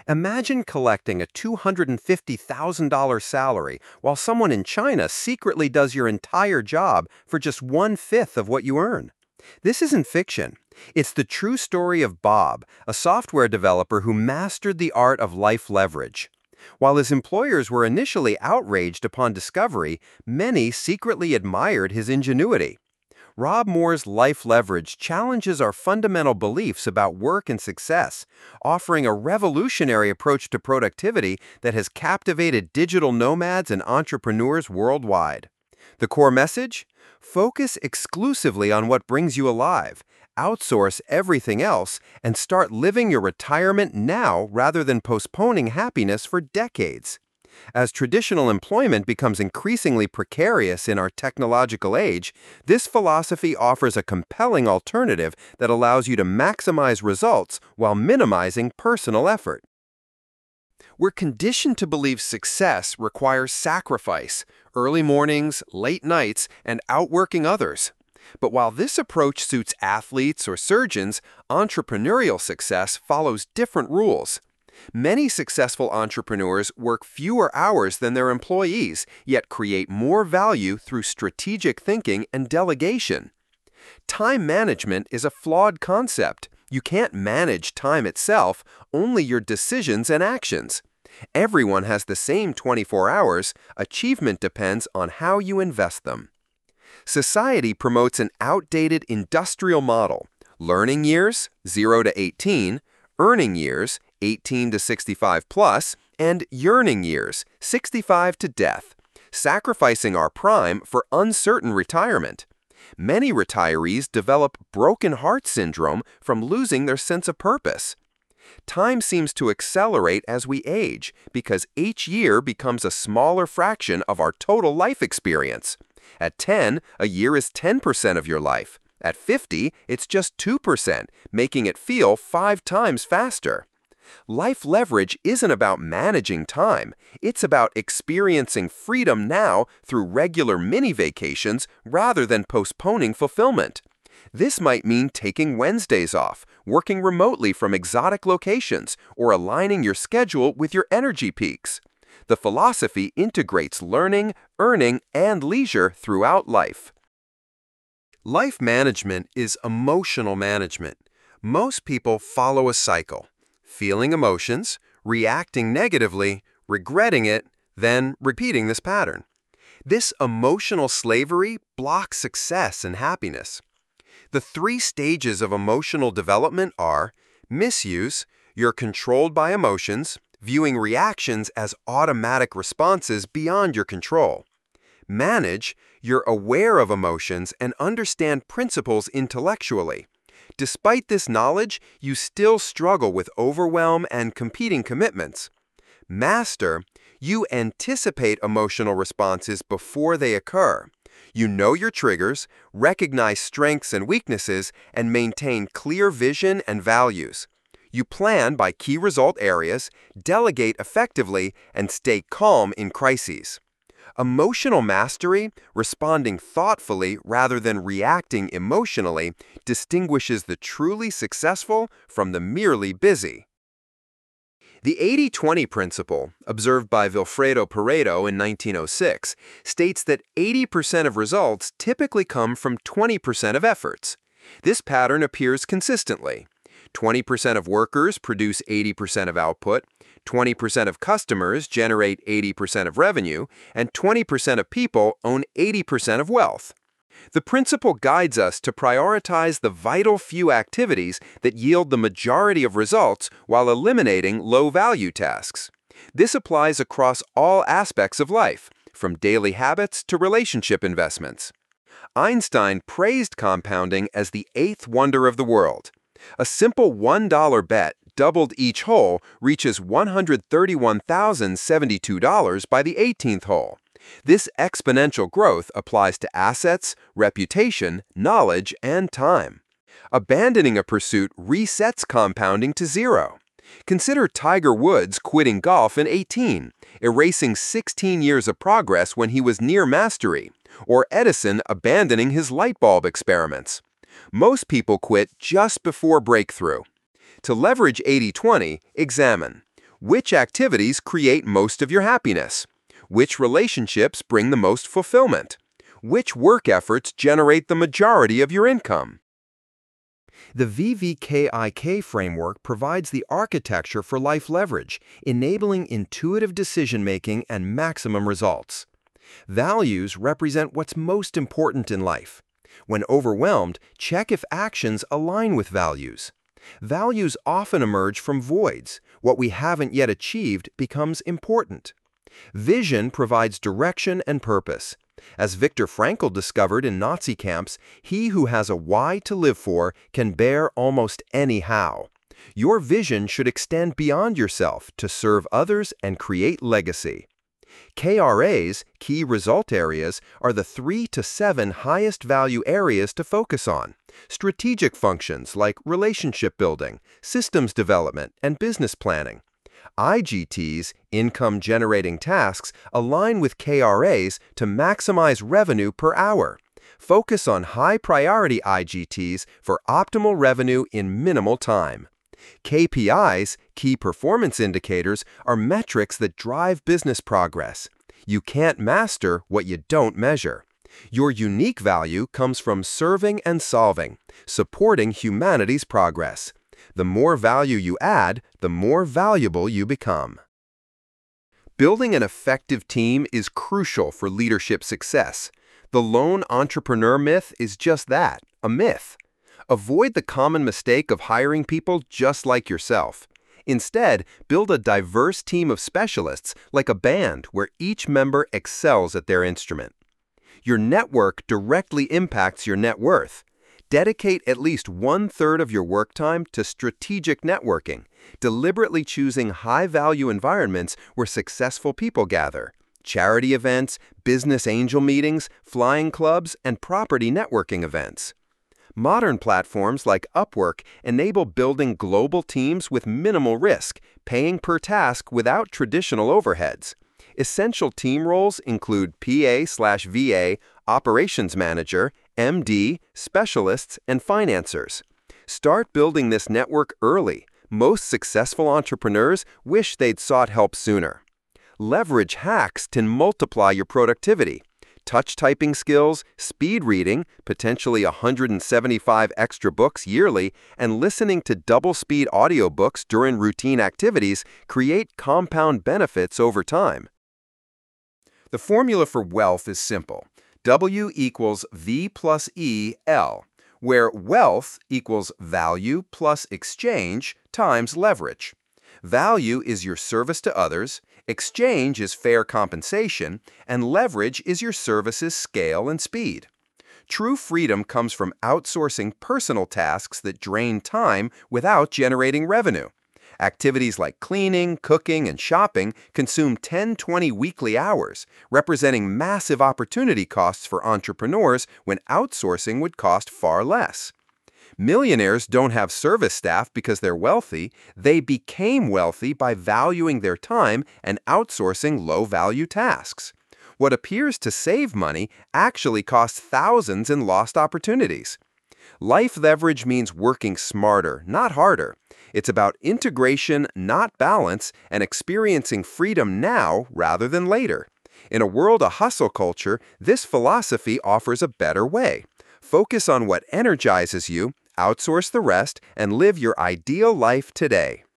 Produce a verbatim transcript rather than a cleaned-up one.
Imagine collecting a two hundred fifty thousand dollars salary while someone in China secretly does your entire job for just one-fifth of what you earn. This isn't fiction. It's the true story of Bob, a software developer who mastered the art of life leverage. While his employers were initially outraged upon discovery, many secretly admired his ingenuity. Rob Moore's Life Leverage challenges our fundamental beliefs about work and success, offering a revolutionary approach to productivity that has captivated digital nomads and entrepreneurs worldwide. The core message? Focus exclusively on what brings you alive, outsource everything else, and start living your retirement now rather than postponing happiness for decades. As traditional employment becomes increasingly precarious in our technological age, this philosophy offers a compelling alternative that allows you to maximize results while minimizing personal effort. We're conditioned to believe success requires sacrifice, early mornings, late nights, and outworking others. But while this approach suits athletes or surgeons, entrepreneurial success follows different rules. Many successful entrepreneurs work fewer hours than their employees, yet create more value through strategic thinking and delegation. Time management is a flawed concept. You can't manage time itself, only your decisions and actions. Everyone has the same twenty-four hours. Achievement depends on how you invest them. Society promotes an outdated industrial model: learning years, zero to eighteen, earning years, eighteen to sixty-five plus, and yearning years, sixty-five to death, sacrificing our prime for uncertain retirement. Many retirees develop broken heart syndrome from losing their sense of purpose. Time seems to accelerate as we age because each year becomes a smaller fraction of our total life experience. At ten, a year is ten percent of your life. At fifty, it's just two percent, making it feel five times faster. Life leverage isn't about managing time. It's about experiencing freedom now through regular mini vacations rather than postponing fulfillment. This might mean taking Wednesdays off, working remotely from exotic locations, or aligning your schedule with your energy peaks. The philosophy integrates learning, earning, and leisure throughout life. Life management is emotional management. Most people follow a cycle: feeling emotions, reacting negatively, regretting it, then repeating this pattern. This emotional slavery blocks success and happiness. The three stages of emotional development are: misuse, you're controlled by emotions, viewing reactions as automatic responses beyond your control. Manage, you're aware of emotions and understand principles intellectually. Despite this knowledge, you still struggle with overwhelm and competing commitments. Master, you anticipate emotional responses before they occur. You know your triggers, recognize strengths and weaknesses, and maintain clear vision and values. You plan by key result areas, delegate effectively, and stay calm in crises. Emotional mastery, responding thoughtfully rather than reacting emotionally, distinguishes the truly successful from the merely busy. The eighty twenty principle, observed by Vilfredo Pareto in nineteen oh six, states that eighty percent of results typically come from twenty percent of efforts. This pattern appears consistently. twenty percent of workers produce eighty percent of output, twenty percent of customers generate eighty percent of revenue, and twenty percent of people own eighty percent of wealth. The principle guides us to prioritize the vital few activities that yield the majority of results while eliminating low-value tasks. This applies across all aspects of life, from daily habits to relationship investments. Einstein praised compounding as the eighth wonder of the world. A simple one dollar bet, doubled each hole, reaches one hundred thirty-one thousand seventy-two dollars by the eighteenth hole. This exponential growth applies to assets, reputation, knowledge, and time. Abandoning a pursuit resets compounding to zero. Consider Tiger Woods quitting golf in eighteen, erasing sixteen years of progress when he was near mastery, or Edison abandoning his light bulb experiments. Most people quit just before breakthrough. To leverage eighty twenty, examine: Which activities create most of your happiness? Which relationships bring the most fulfillment? Which work efforts generate the majority of your income? The V V K I K framework provides the architecture for life leverage, enabling intuitive decision-making and maximum results. Values represent what's most important in life. When overwhelmed, check if actions align with values. Values often emerge from voids. What we haven't yet achieved becomes important. Vision provides direction and purpose. As Viktor Frankl discovered in Nazi camps, he who has a why to live for can bear almost any how. Your vision should extend beyond yourself to serve others and create legacy. K R As, key result areas, are the three to seven highest value areas to focus on. Strategic functions like relationship building, systems development, and business planning. I G Ts, income-generating tasks, align with K R As to maximize revenue per hour. Focus on high-priority I G Ts for optimal revenue in minimal time. K P Is, key performance indicators, are metrics that drive business progress. You can't master what you don't measure. Your unique value comes from serving and solving, supporting humanity's progress. The more value you add, the more valuable you become. Building an effective team is crucial for leadership success. The lone entrepreneur myth is just that, a myth. Avoid the common mistake of hiring people just like yourself. Instead, build a diverse team of specialists like a band where each member excels at their instrument. Your network directly impacts your net worth. Dedicate at least one-third of your work time to strategic networking, deliberately choosing high-value environments where successful people gather. Charity events, business angel meetings, flying clubs, and property networking events. Modern platforms like Upwork enable building global teams with minimal risk, paying per task without traditional overheads. Essential team roles include P A slash V A, operations manager, M D, specialists, and financiers. Start building this network early. Most successful entrepreneurs wish they'd sought help sooner. Leverage hacks to multiply your productivity. Touch typing skills, speed reading, potentially one hundred seventy-five extra books yearly, and listening to double-speed audiobooks during routine activities create compound benefits over time. The formula for wealth is simple. W equals V plus E L, where wealth equals value plus exchange times leverage. Value is your service to others, exchange is fair compensation, and leverage is your service's scale and speed. True freedom comes from outsourcing personal tasks that drain time without generating revenue. Activities like cleaning, cooking, and shopping consume ten to twenty weekly hours, representing massive opportunity costs for entrepreneurs when outsourcing would cost far less. Millionaires don't have service staff because they're wealthy. They became wealthy by valuing their time and outsourcing low-value tasks. What appears to save money actually costs thousands in lost opportunities. Life leverage means working smarter, not harder. It's about integration, not balance, and experiencing freedom now rather than later. In a world of hustle culture, this philosophy offers a better way. Focus on what energizes you, outsource the rest, and live your ideal life today.